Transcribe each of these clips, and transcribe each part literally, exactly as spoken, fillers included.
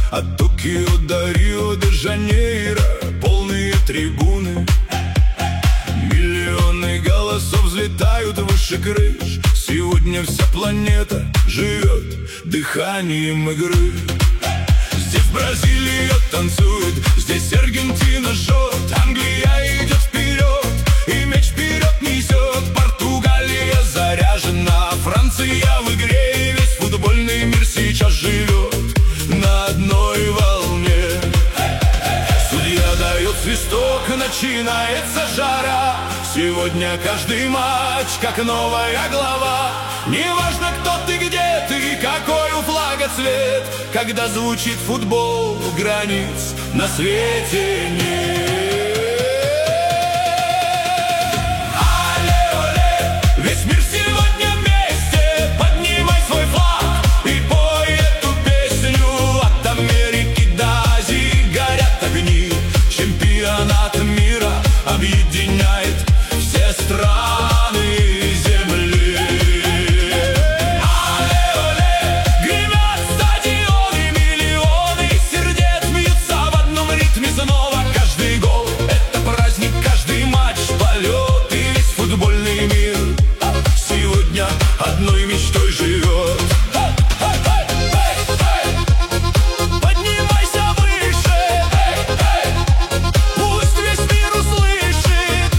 От Токио до Рио-де-Жанейро полные трибуны. Миллионы голосов взлетают выше крыш. Сегодня вся планета живет дыханием игры. Здесь Бразилия танцует, здесь Аргентина жжет, Англия идет вперед и мяч вперед несет. Португалия заряжена, Франция в игре, и весь футбольный мир сейчас живет на одной волне. Судья дает свисток, начинается жара. Сегодня каждый матч как новая глава. Неважно, кто ты, где ты, какой у флага цвет, когда звучит футбол, границ на свете нет. Оле-оле, весь мир сегодня вместе, поднимай свой флаг и пой эту песню. От Америки до Азии горят огни. Чемпионат мира объединяет все страны земли. Оле-оле, гремят стадионы, миллионы сердец бьются в одном ритме снова. Каждый гол — это праздник, каждый матч — полет, и весь футбольный мир сегодня одной мечтой живет. Поднимайся выше, пусть весь мир услышит.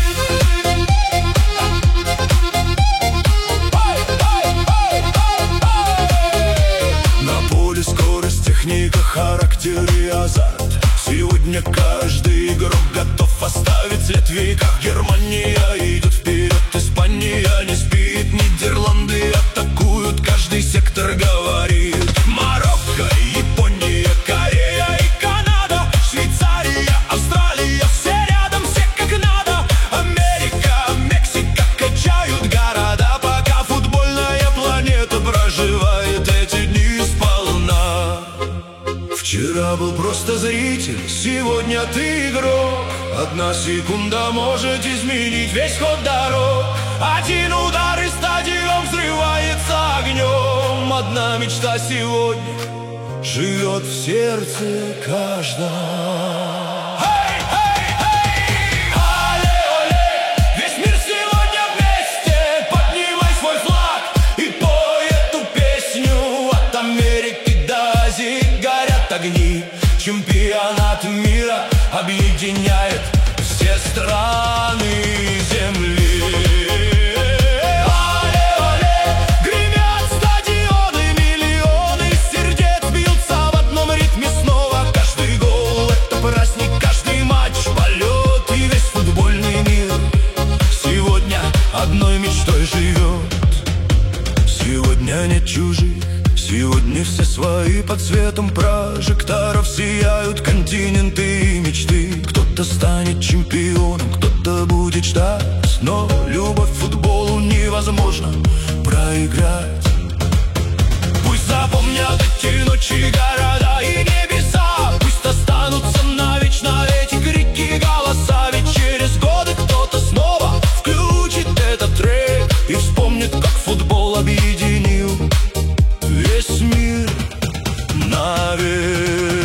На поле скорость, техника, характер и азарт. Сегодня каждый игрок готов оставить след в веках. Германия идет вперед, Испания не спит, Нидерланды атакуют, каждый сектор говорит. Марокко, Япония, Корея и Канада, Швейцария, Австралия, все рядом, все как надо. Америка, Мексика качают города, пока футбольная планета проживает эти дни сполна. Вчера был просто зритель, сегодня ты игрок. Одна секунда может изменить весь ход дорог. Один удар и стадион взрывается огнем. Одна мечта сегодня живет в сердце каждого. Эй, эй, эй! Оле-оле! Весь мир сегодня вместе, поднимай свой флаг и пой эту песню. От Америки до Азии горят огни. Чемпионат мира объединяет все страны земли. Оле-оле, гремят стадионы, миллионы сердец бьются в одном ритме снова. Каждый гол — это праздник, каждый матч — полет, и весь футбольный мир сегодня одной мечтой живет. Сегодня нет чужих, сегодня все свои. Под светом прожекторов сияют континенты и мечты. Кто-то станет чемпионом, кто-то будет ждать, но любовь к футболу невозможно проиграть. Пусть запомнят эти ночи города и небеса, пусть останутся навечно эти крики, голоса. Ведь через годы кто-то снова включит этот трек и вспомнит, как футбол объединил весь мир навек.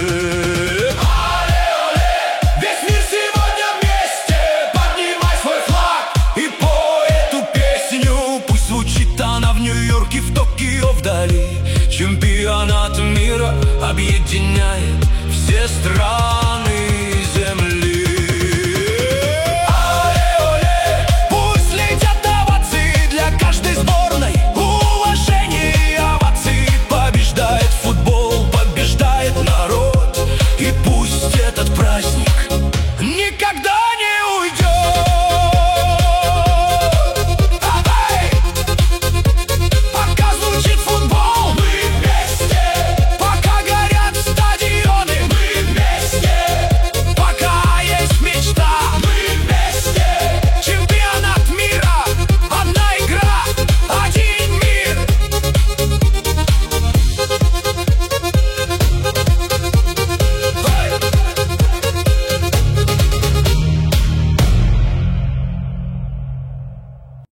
Оле-оле, весь мир сегодня вместе, поднимай свой флаг и пой эту песню. Пусть звучит она в Нью-Йорке, в Токио, вдали. Чемпионат мира объединяет все страны